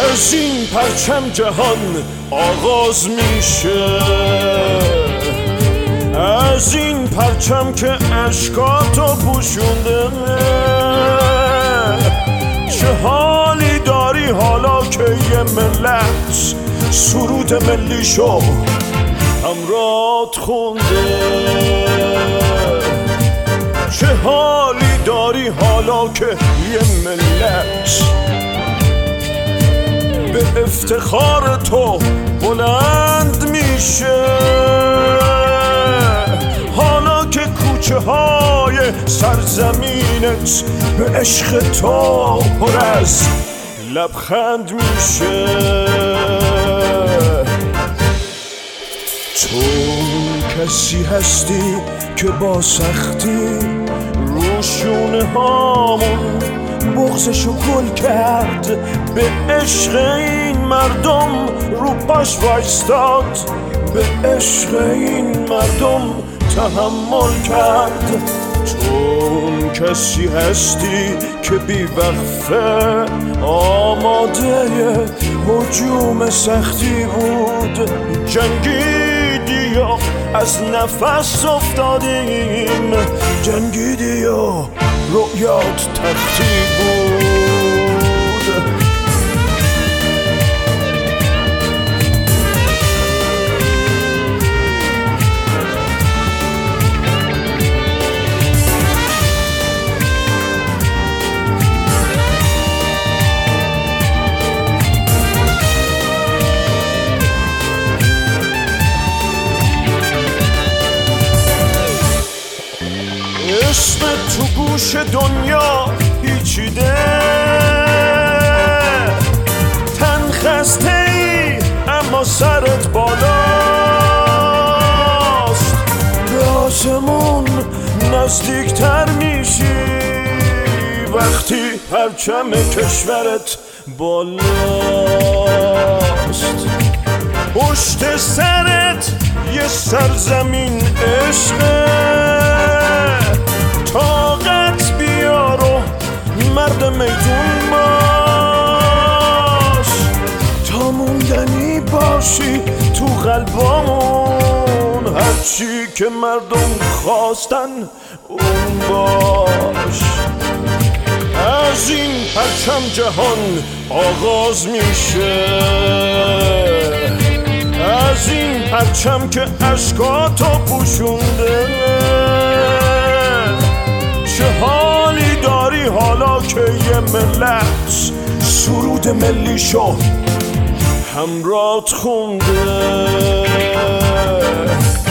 از این پرچم جهان آغاز میشه، از این پرچم که اشکاتو پوشونده. چه حالی داری حالا که یه ملت سرود ملیشو همرات خونده؟ چه حالی داری حالا که یه ملت به افتخار تو بلند میشه؟ حالا که کوچه های سرزمینت به عشق تو پر از لبخند میشه. تو کسی هستی که با سختی رو شونه هامون بغضشو گل کرد، به عشق این مردم رو پاش وایستاد، به عشق این مردم تحمل کرد. تو کسی هستی که بی وقفه آماده هجوم سختی بود، جنگیدی یا از نفس افتادیم، جنگیدی یا رؤیات تختی بود. اسم تو گوش دنیا پیچیده، تن خسته ای اما سرت بالاست، به آسمون نزدیکتر میشی وقتی پرچم کشورت بالاست. پشت سرت یه سرزمین عشقه، طاقت بیار و مرد میدون باش، تا موندنی باشی تو قلبامون، هرچی که مردم خواستن اون باش. از این پرچم جهان آغاز میشه، از این پرچم که اشکاتو پوشونده. چه حالی داری حالا که یه ملت سرود ملیشو همرات خونده؟